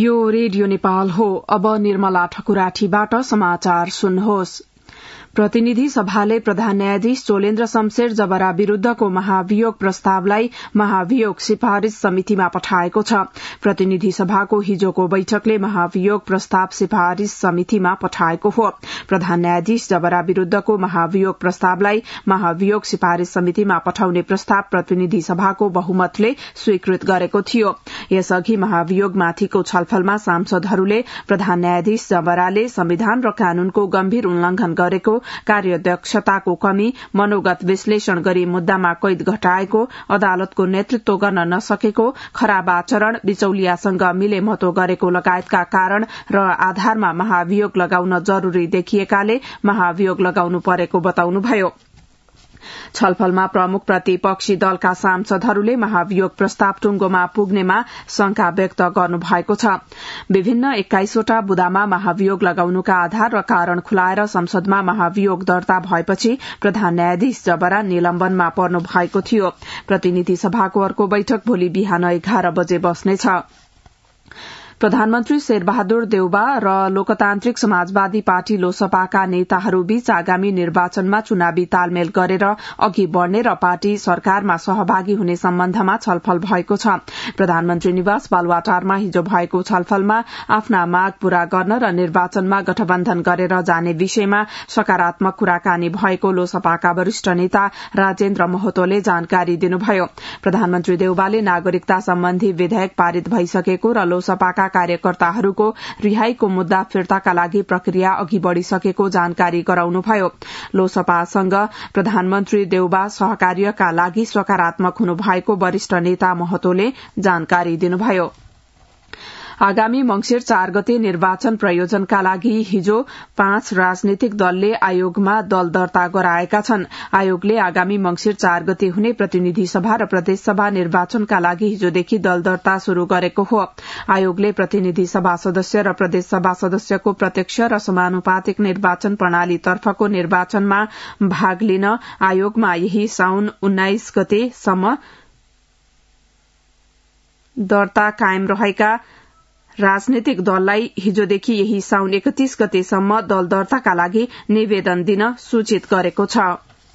यो रेडियो नेपाल हो। अब निर्मला ठकुराठीबाट समाचार सुन्नुहोस्। प्रतिनिधि सभाले प्रधान न्यायाधीश चोलेन्द्र शमशेर जबरा विरूद्धको महाभियोग प्रस्तावलाई महाभियोग सिफारिश समितिमा पठाएको छ। प्रतिनिधि सभाको हिजोको बैठकले महाभियोग प्रस्ताव सिफारिश समितिमा पठाएको हो। प्रधान न्यायाधीश जबरा विरूद्धको महाभियोग प्रस्तावलाई महाभियोग सिफारिश समितिमा पठाउने प्रस्ताव प्रतिनिधि सभाको बहुमतले स्वीकृत गरेको थियो। यसअघि महाभियोगमाथिको छलफलमा सांसदहरूले प्रधान न्यायाधीश जबराले संविधान र कानूनको गम्भीर उल्लंघन गरेको, कार्यदक्षताको कमी, मनोगत विश्लेषण गरी मुद्दामा कैद घटाएको, अदालतको नेतृत्व गर्न नसकेको, खराब आचरण, बिचौलियासँग मिलेमतो गरेको लगायतका कारण र आधारमा महाभियोग लगाउन जरूरी देखिएकाले महाभियोग लगाउनु परेको बताउनुभयो। छलफलमा प्रमुख प्रतिपक्षी दलका सांसदहरूले महाभियोग प्रस्ताव टुंगोमा पुग्नेमा शंका व्यक्त गर्नुभएको छ। विभिन्न 21वटा बुदामा महाभियोग लगाउनुका आधार र कारण खुलाएर संसदमा महाभियोग दर्ता भएपछि प्रधान न्यायाधीश जबरा निलम्बनमा पर्नु भएको थियो। प्रतिनिधि सभाको अर्को बैठक भोलि बिहान 11 बजे बस्नेछ। प्रधानमन्त्री शेरबहादुर देउबा र लोकतान्त्रिक समाजवादी पार्टी लोसपाका नेताहरूबीच आगामी निर्वाचनमा चुनावी तालमेल गरेर अघि बढ़ने र पार्टी सरकारमा सहभागी हुने सम्बन्धमा छलफल भएको छ। प्रधानमन्त्री निवास बालुवाटारमा हिजो भएको छलफलमा आफ्ना माग पूरा गर्न र निर्वाचनमा गठबन्धन गरेर जाने विषयमा सकारात्मक कुराकानी भएको लोसपाका वरिष्ठ नेता राजेन्द्र महतोले जानकारी दिनुभयो। प्रधानमन्त्री देउबाले नागरिकता सम्बन्धी विधेयक पारित भइसकेको र लोसपाका कार्यकर्ताहरूको रिहाईको मुद्दा फिर्ताका लागि प्रक्रिया अघि बढ़िसकेको जानकारी गराउनुभयो। लोसपासँग प्रधानमन्त्री देउबा सहकार्यका लागि सकारात्मक हुनुभएको वरिष्ठ नेता महतोले जानकारी दिनुभयो। आगामी मंगिर 4 गते निर्वाचन प्रयोजनका लागि हिजो 5 राजनीतिक दलले आयोगमा दल दर्ता गराएका छन्। आयोगले आगामी मंगिर 4 गते हुने प्रतिनिधि सभा र प्रदेशसभा निर्वाचनका लागि हिजोदेखि दल दर्ता शुरू गरेको हो। आयोगले प्रतिनिधि सभा सदस्य र प्रदेशसभा सदस्यको प्रत्यक्ष र समानुपातिक निर्वाचन प्रणालीतर्फको निर्वाचनमा भाग लिन आयोगमा यही साउन 19 गतेसम्म दर्ता कायम रहेका राजनीतिक दललाई हिजोदेखि यही साउन 31 गतेसम्म दल दर्ताका लागि निवेदन दिन सूचित गरेको छ।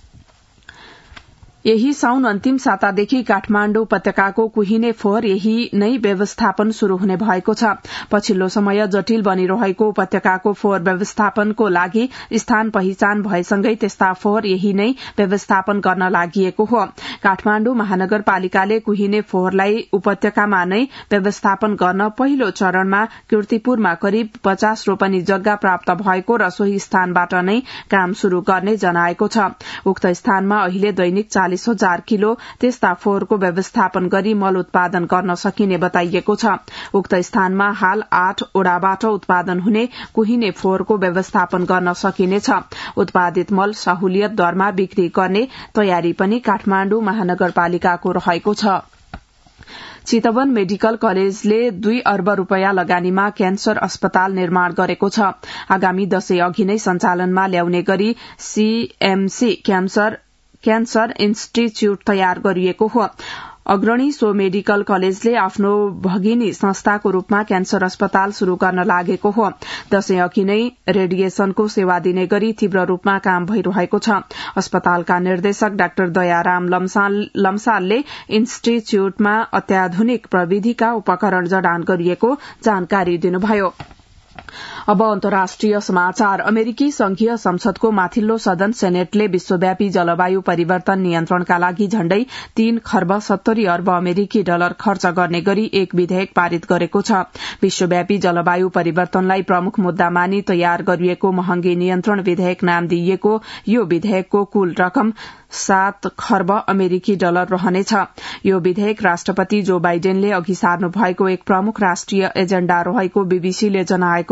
यही साउन अन्तिम सातादेखि काठमाण्डु उपत्यकाको कुहिने फोहोर यही नै व्यवस्थापन शुरू हुने भएको छ। पछिल्लो समय जटिल बनिरहेको उपत्यकाको फोहोर व्यवस्थापनको लागि स्थान पहिचान भएसँगै त्यस्ता फोहोर यही नै व्यवस्थापन गर्न लागिएको हो। काठमाण्डु महानगरपालिकाले कुहिने फोहोरलाई उपत्यकामा नै व्यवस्थापन गर्न पहिलो चरणमा कीर्तिपुरमा करिब 50 रोपनी जग्गा प्राप्त भएको र सोही स्थानबाट नै काम शुरू गर्ने जनाएको छ। उक्त स्थानमा अहिले दैनिक 40,000 किलो त्यस्ता फोहोरको व्यवस्थापन गरी मल उत्पादन गर्न सकिने बताइएको छ। उक्त स्थानमा हाल 8 ओडाबाट उत्पादन हुने कुहिने फोहोरको व्यवस्थापन गर्न सकिनेछ। उत्पादित मल सहुलियत दरमा बिक्री गर्ने तयारी पनि काठमाण्डु महानगरपालिकाको रहेको छ। चितवन मेडिकल कलेजले 2 अर्ब रूपियाँ लगानीमा क्यान्सर अस्पताल निर्माण गरेको छ। आगामी दशैं अघि नै सञ्चालनमा ल्याउने गरी सीएमसी क्यान्सर इन्स्टिच्यूट तयार गरिएको हो। अग्रणी सो मेडिकल कलेजले आफ्नो भगिनी संस्थाको रूपमा क्यान्सर अस्पताल शुरू गर्न लागेको हो। दशैं अघि नै रेडिएशनको सेवा दिने गरी तीव्र रूपमा काम भइरहेको छ। अस्पतालका निर्देशक डाक्टर दयाराम लम्सालले इन्स्टिच्यूटमा अत्याधुनिक प्रविधिका उपकरण जडान गरिएको जानकारी दिनुभयो। अब अन्तर्राष्ट्रिय समाचार। अमेरिकी संघीय संसदको माथिल्लो सदन सेनेटले विश्वव्यापी जलवायु परिवर्तन नियन्त्रणका लागि झण्डै 3 खर्ब 70 अर्ब अमेरिकी डलर खर्च गर्ने गरी एक विधेयक पारित गरेको छ। विश्वव्यापी जलवायु परिवर्तनलाई प्रमुख मुद्दा मानी तयार गरिएको महँगी नियन्त्रण विधेयक नाम दिइएको यो विधेयकको कुल रकम 7 खर्ब अमेरिकी डलर रहनेछ। यो विधेयक राष्ट्रपति जो बाइडेनले अघि सार्नु भएको एक प्रमुख राष्ट्रिय एजेण्डा रहेको बीबीसीले जनाएको छ।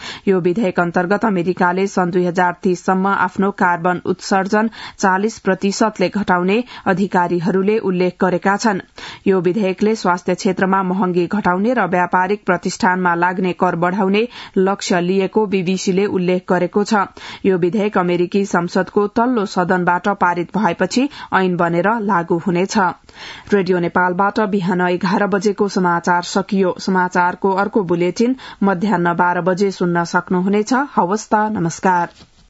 यो विधेयक अन्तर्गत अमेरिकाले सन् 2030 सम्म आफ्नो कार्बन उत्सर्जन 40% घटाउने अधिकारीहरूले उल्लेख गरेका छन्। यो विधेयकले स्वास्थ्य क्षेत्रमा महँगी घटाउने र व्यापारिक प्रतिष्ठानमा लाग्ने कर बढ़ाउने लक्ष्य लिएको बीबीसीले उल्लेख गरेको छ। यो विधेयक अमेरिकी संसदको तल्लो सदनबाट पारित भएपछि ऐन बनेर लागू हुनेछ। रेडियो नेपालबाट बिहान 11 बजेको समाचार सकियो। समाचारको अर्को बुलेटिन मध्याह्न 12 बजे सुन्न सक्नुहुनेछ। हवस् त, नमस्कार।